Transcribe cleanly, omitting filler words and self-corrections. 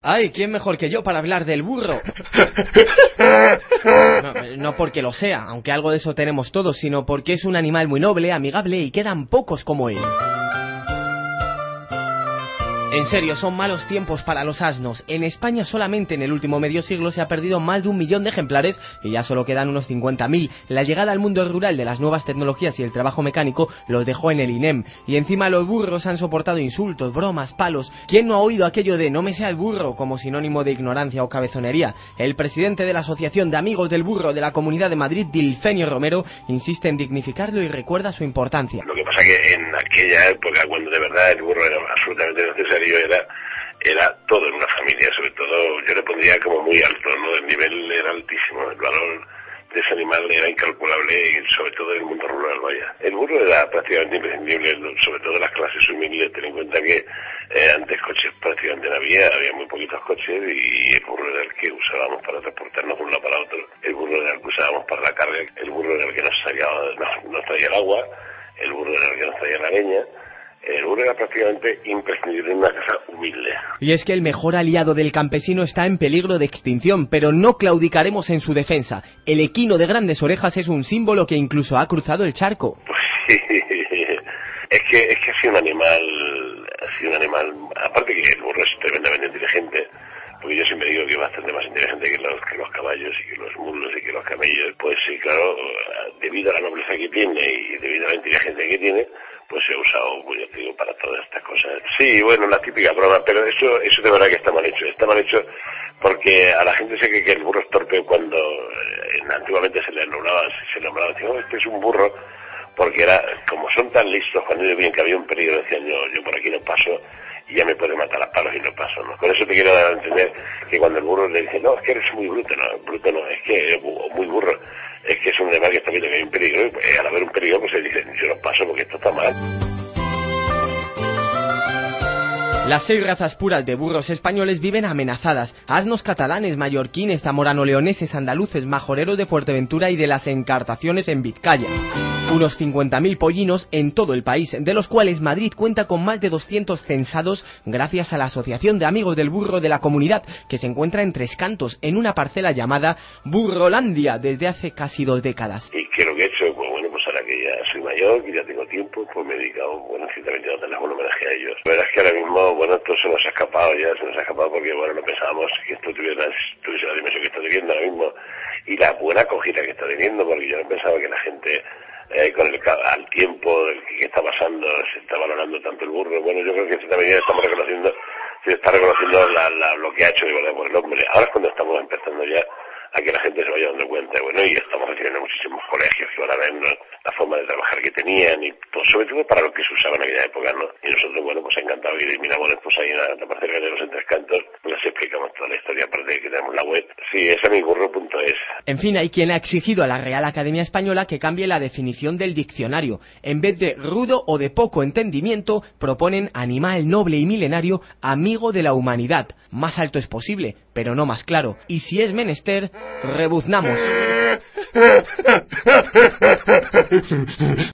Ay, ¿quién mejor que yo para hablar del burro? No porque lo sea, aunque algo de eso tenemos todos, sino porque es un animal muy noble, amigable y quedan pocos como él. En serio, son malos tiempos para los asnos. En España solamente en el último medio siglo se ha perdido más de 1 millón de ejemplares y ya solo quedan unos 50.000. La llegada al mundo rural de las nuevas tecnologías y el trabajo mecánico los dejó en el INEM. Y encima los burros han soportado insultos, bromas, palos. ¿Quién no ha oído aquello de "no me sea el burro" como sinónimo de ignorancia o cabezonería? El presidente de la Asociación de Amigos del Burro de la Comunidad de Madrid, Dilfenio Romero, insiste en dignificarlo y recuerda su importancia. Lo que pasa que en aquella época, cuando de verdad el burro era absolutamente necesario, era todo en una familia. Sobre todo yo le pondría como muy alto, ¿no? El nivel era altísimo, el valor de ese animal era incalculable, y sobre todo en el mundo rural, vaya. El burro era prácticamente imprescindible, sobre todo en las clases humildes. Ten en cuenta que antes coches prácticamente no había muy poquitos coches, y el burro era el que usábamos para transportarnos de un lado para otro. El burro era el que usábamos para la carga, el burro era el que nos traía el agua, el burro era el que nos traía la leña. El burro era prácticamente imprescindible en una casa humilde. Y es que el mejor aliado del campesino está en peligro de extinción, pero no claudicaremos en su defensa. El equino de grandes orejas es un símbolo que incluso ha cruzado el charco. Pues sí, es que ha sido un animal, aparte que el burro es tremendamente inteligente, porque yo siempre digo que es bastante más inteligente que los caballos y que los mulos y que los camellos. Pues sí, claro, debido a la nobleza que tiene y debido a la inteligencia que tiene, pues se ha usado, pues yo te digo, para todas estas cosas. Sí, bueno, la típica broma, pero eso de verdad que está mal hecho. Está mal hecho porque a la gente se cree que el burro es torpe cuando antiguamente se le nombraba, decían, este es un burro, porque era, como son tan listos, cuando ellos veían que había un peligro, decían, yo por aquí no paso, y ya me puede matar a palos y no paso, ¿no? Con eso te quiero dar a entender que cuando el burro le dice, no, es que eres muy bruto, es que muy burro, es que es un animal que está viendo que hay un peligro, y al haber un peligro pues se dice, yo no paso porque esto está mal. Las 6 razas puras de burros españoles viven amenazadas. Asnos catalanes, mallorquines, zamorano-leoneses, andaluces, majoreros de Fuerteventura y de las Encartaciones en Vizcaya. Unos 50.000 pollinos en todo el país, de los cuales Madrid cuenta con más de 200 censados gracias a la Asociación de Amigos del Burro de la Comunidad, que se encuentra en Tres Cantos, en una parcela llamada Burrolandia, desde hace casi 2 décadas. ¿Y qué es lo que he hecho? Pues bueno, pues ahora que ya soy mayor, que ya tengo tiempo, pues me he dedicado, ciertamente a darles un homenaje a ellos. La verdad es que ahora mismo, esto se nos ha escapado porque, no pensábamos que esto tuviese la dimensión que está teniendo ahora mismo, y la buena acogida que está teniendo, porque yo no pensaba que la gente, al tiempo que está pasando, se está valorando tanto el burro. Bueno, yo creo que en cierta medida se está reconociendo lo que ha hecho de verdad por el hombre. Ahora es cuando estamos empezando ya a que la gente se vaya dando cuenta, y estamos recibiendo muchísimos colegios que van a ver la forma de trabajar que tenían, y pues, sobre todo para lo que se usaba en aquella época, ¿no? Y nosotros, pues encantado de ir, mira, pues ahí en la parcela de los Tres Cantos, les explicamos toda la historia, aparte de que tenemos la web. Sí, es amigurro.es. En fin, hay quien ha exigido a la Real Academia Española que cambie la definición del diccionario. En vez de rudo o de poco entendimiento, proponen animal noble y milenario, amigo de la humanidad. Más alto es posible, pero no más claro. Y si es menester, rebuznamos.